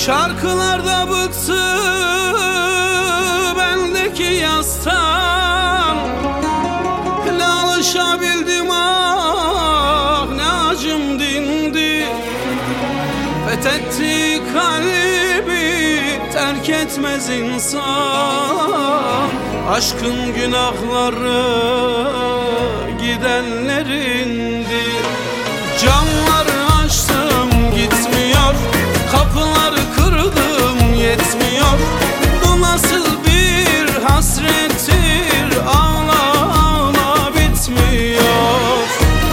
Şarkılarda bıktı bendeki yastan. Ne alışabildim ah, ne acım dindi. Fethetti kalbi, terk etmez insan. Aşkın günahları gidenlerindi. Camları açtım gitmiyor, kapıları kırdım yetmiyor. Bu nasıl bir hasrettir, ağla ağla bitmiyor.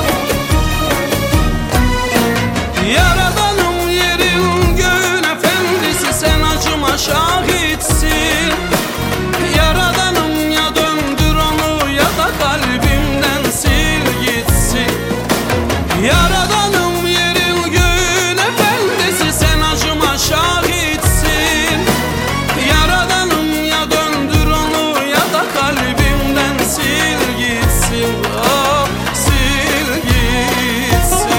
Yaradanım yerin göğün efendisi, sen acıma şahitsin. Yaradanım ya döndür onu ya da kalbimden sil gitsin. Yaradanım yerin göğün efendisi, sen acıma şahitsin. Yaradanım ya döndür onu ya da kalbimden sil gitsin. Ah, sil gitsin.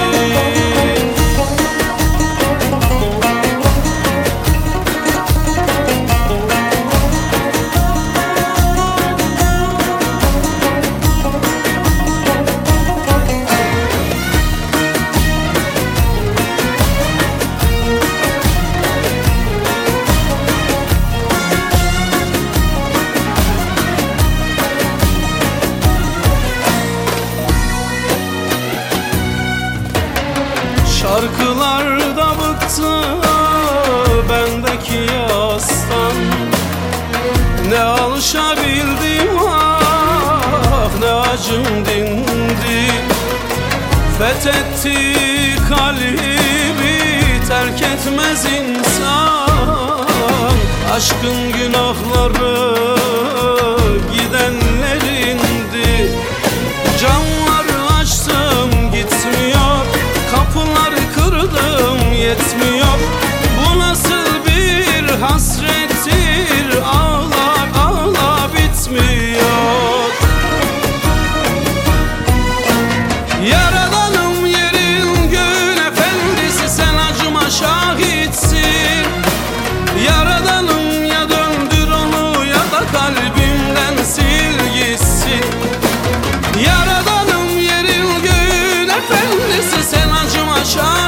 Şarkılarda bıktı bendeki yastan. Ne alışabildim ah, ne acım dindi. Fethetti kalbi, terk etmez insan. Aşkın günahları gidenlerindi. Camları açtım gitmiyor, kapıları kırdım yetmiyor. Bu nasıl bir hasrettir, ağla ağla bitmiyor. Yaradanım yerin göğün efendisi, sen acıma şahitsin. Yaradanım ya döndür onu ya da kalbimden sil gitsin. Yaradanım yerin göğün efendisi, sen acıma şahitsin.